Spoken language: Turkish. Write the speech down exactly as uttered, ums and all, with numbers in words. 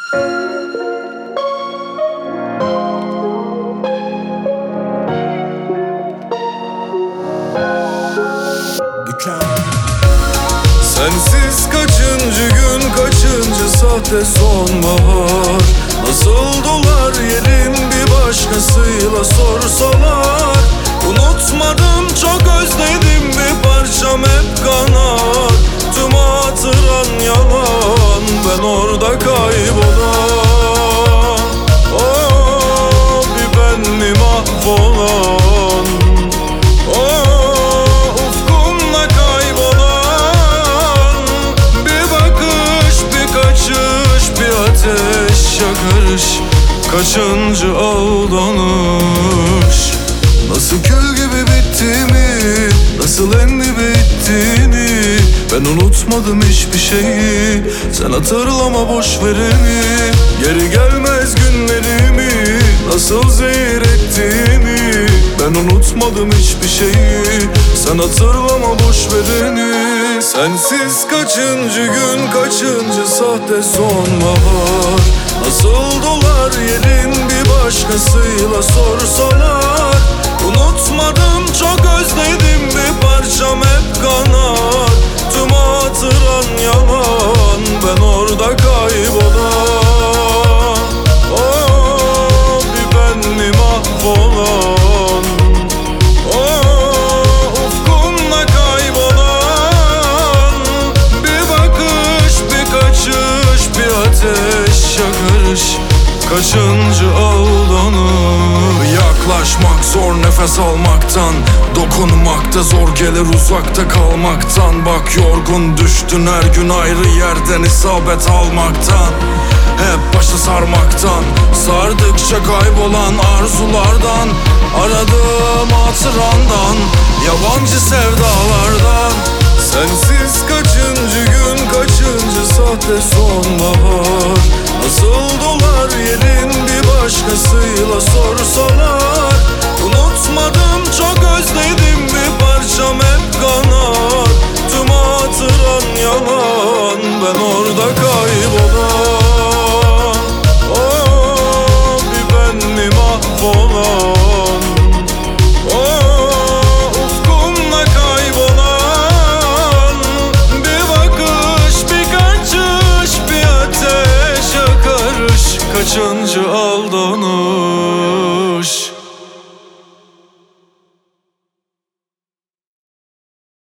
Sensiz kaçıncı gün, kaçıncı sahte sonbahar. Nasıl dolar yerin bir başkasıyla sorsalar. Unutmadım, çok özledim, bir parçam hep kanar. Tüm hatıran yalan, ben orada kaybolan. Oh, bir ben mi mahvolan? Oh, ufkumda kaybolan. Bir bakış, bir kaçış, bir ateş yakarış. Kaçıncı aldanış. Nasıl kül gibi bittiğimi, nasıl en dibe ittiğini ben unutmadım hiçbir şeyi. Sen hatırlama boş vereni, geri gelmez günlerimi nasıl zehir ettiğini ben unutmadım hiçbir şeyi. Sen hatırlama boş vereni. Sensiz kaçıncı gün, kaçıncı sahte sonbahar. Nasıl dolar yerin bir başkasıyla sorsalar. Unutmadım, çok özledim, bir parçam hep kanar. Tüm hatıran yalan, ben orada kaybolan. Oh, bir ben mi mahvolan? Oh, ufkumda kaybolan. Bir bakış, bir kaçış, bir ateş yakarış. Kaçıncı aldanış. Yaklaşmak zor nefes almaktan, dokunmakta zor gelir uzakta kalmaktan. Bak yorgun düştün her gün ayrı yerden isabet almaktan. Hep başı sarmaktan, sardıkça kaybolan arzulardan. Aradığım hatırandan, yabancı sevdalardan. Sensiz kaçıncı gün, kaçıncı sahte sonbahar. Nasıl dolar yerin bir başkasıyla sorsalar. Unutmadım, çok özledim, bir parçam hep kanar. Tüm hatıran yalan, ben orada kayboldum.